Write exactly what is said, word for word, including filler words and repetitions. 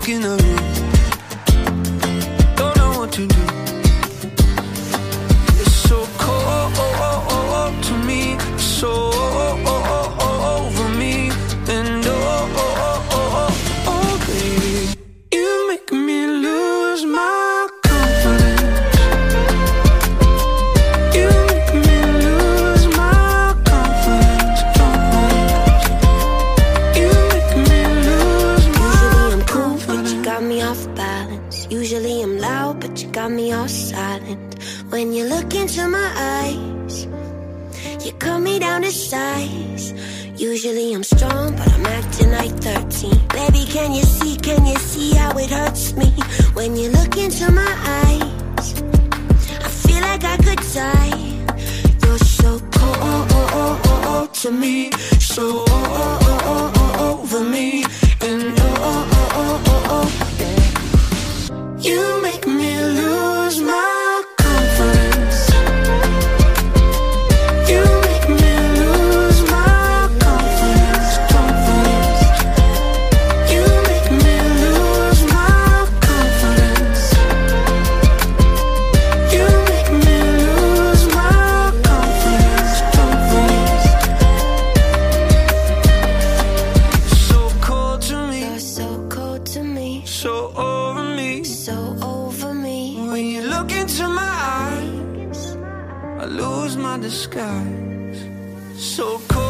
in the room. Don't know what to do. It's so cold to me, so over me, and oh, oh, oh, oh, oh, baby, you make me lose my confidence. You make me lose my confidence, confidence. You make me lose my Usually I'm cool, but confidence. you got me off balance. Usually I'm loud, but you got me all silent. When you look into my eyes, you cut me down to size. Usually I'm strong, but I'm acting like thirteen. Baby, can you see, can you see how it hurts me? When you look into my eyes, I feel like I could die. You're so cold to me, so over me, and oh, oh, oh, oh, oh. You make me lose my confidence. You make me lose my confidence, confidence. You make me lose my confidence. You make me lose my confidence, confidence. So cold to me, You're so cold to me, so over me. so over me. When you look into my eyes, I lose my disguise. So cold.